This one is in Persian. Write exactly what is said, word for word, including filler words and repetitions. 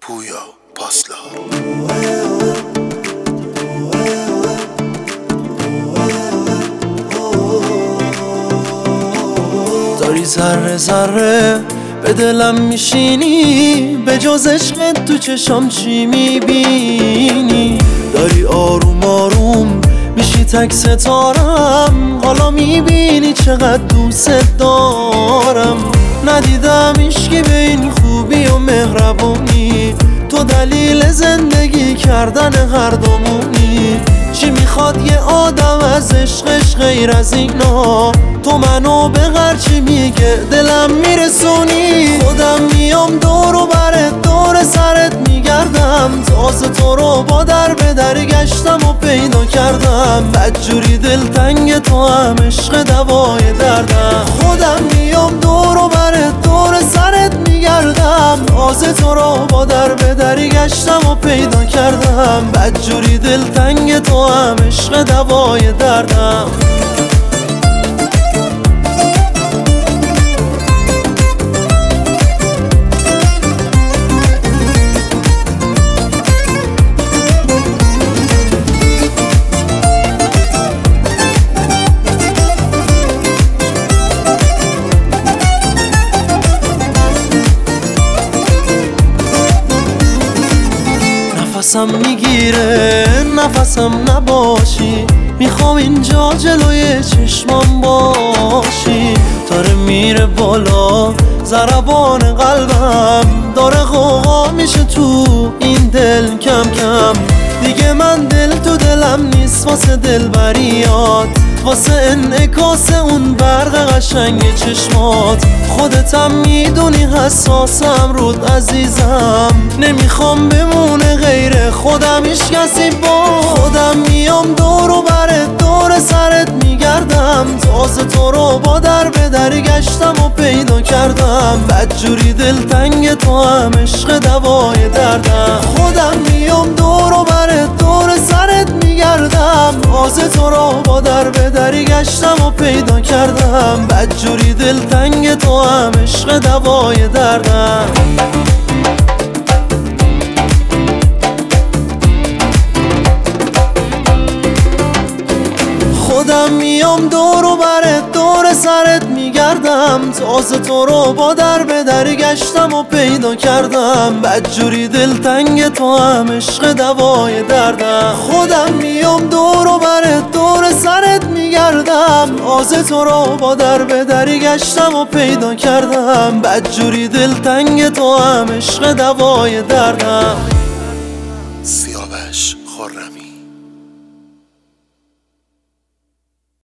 پویا پاسلا. داری ذره ذره به دلم میشینی، به جز عشقت تو چشام چی میبینی؟ داری آروم آروم میشی تک ستارم، حالا میبینی چقدر دوست دارم. ندیدم عشقی به این خوبی و مهربونی، تو دلیل زندگی کردن هر دومونی. چی میخواد یه آدم از عشقش غیر از اینا؟ تو منو به هرچی میگه دلم میرسونی. خودم میام دور و برت دور سرت میگردم، تازه تو رو با در به در گشتم و پیدا کردم. بدجوری دلتنگ تو هم عشق دوای دردم. خودم میام دور و برت دور سرت میگردم، تازه تو رو با در به در گشتم و پیدا کردم. بدجوری دلتنگ تو هم عشق دوای دردم. نفسم میگیره نفسم نباشی، میخوام اینجا جلوی چشمام باشی. داره میره بالا ضربان قلبم، داره غوغا میشه تو این دل کم کم. دیگه من دل تو دلم نیست واسه دلبریات، واسه انعکاس اون برق قشنگ چشمات. خودتم میدونی حساسم رود عزیزم، نمیخوام بمونه غیر خودم هیچ کسی با. خودم میام دور و برت دور سرت میگردم، تازه تو رو با در به در گشتم و پیدا کردم. بدجوری دلتنگ تو هم عشق دوای دردم. خودم میام دور و برت دور سرت میگردم، تازه تو رو با در به در گشتم و پیدا کردم. بدجوری دلتنگ تو هم عشق دوای دردم. خودم میام دور و برت دور سرت میگردم، تازه تو رو با در به در گشتم و پیدا کردم. بدجوری دلتنگ تو هم عشق دوای دردم. خودم میام دور و برت دور سرت میگردم، تازه تو رو با در به در گشتم و پیدا کردم. بدجوری دلتنگ تو هم عشق دوای دردم. سیاوش خرمی.